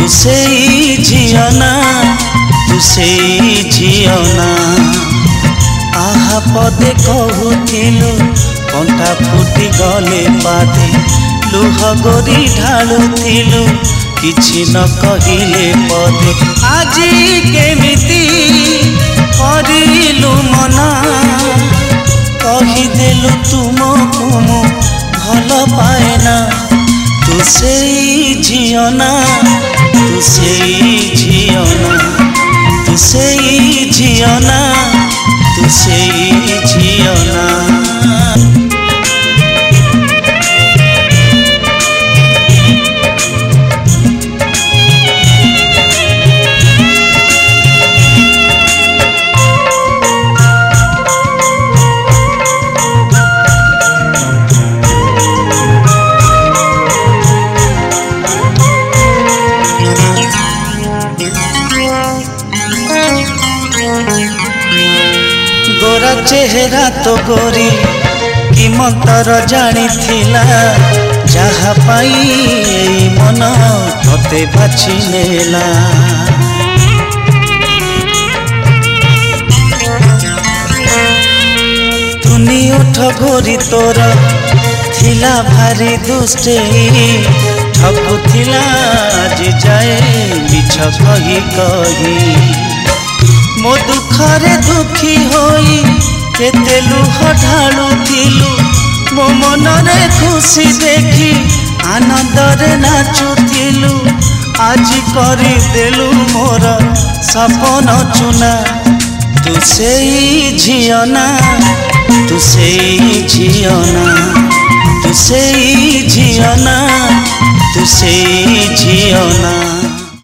तू से झियो ना तू से झियो ना आहा पदे कहूथिलु कंटा फुटी गले पादे लुह गोरी ढालुथिलु किछि न कहिले पदे आजी केमिति करिलु मना कहिदेलु तुमको मु भल पाएना तू से झियो ना तू से झियो ना तू से झियो ना तू से झियो ना गोरा चेहरा तो गोरी कि मंतर जानी थिला जहा पाई मन तोते बाछि नेला तुनी उठ गोरी तोर थिला भारी दुष्टे ठकु थिला आज जाए मिछ कही कही मो दुखरे दुखी होई केते लुह ढालुथिलु मो मनरे खुशी देखी आनंदरे नाचुथिलु आज करी देलु मोर सपन चुना तू से झियो ना तू से झियो ना तू से झियो ना तू से झियो ना।